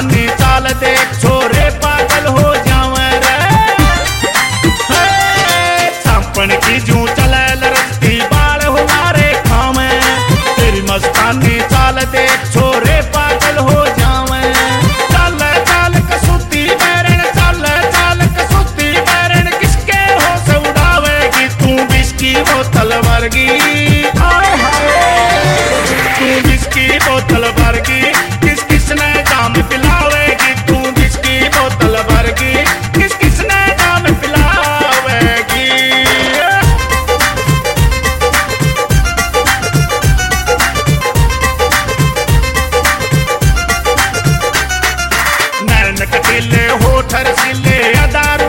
मस्तानी चाल देख छोरे पागल हो जावे रे। सांपन की जू चले लरसती बाल हमारे खावे, तेरी मस्तानी चाल देख छोरे पागल हो जावे। चाल चाल कसूती बैरन, चाल चाल कसूती बैरन, किसके होश उड़ावेगी तू विस्की बोतल वर्गी। तू विस्की बोतल वर्गी, किस किसने जाम पिलावेगी तू विस्की बोतल वर्गी, किस किसने जाम पिलावेगी। नैन कटीले होठ रसीले, दारू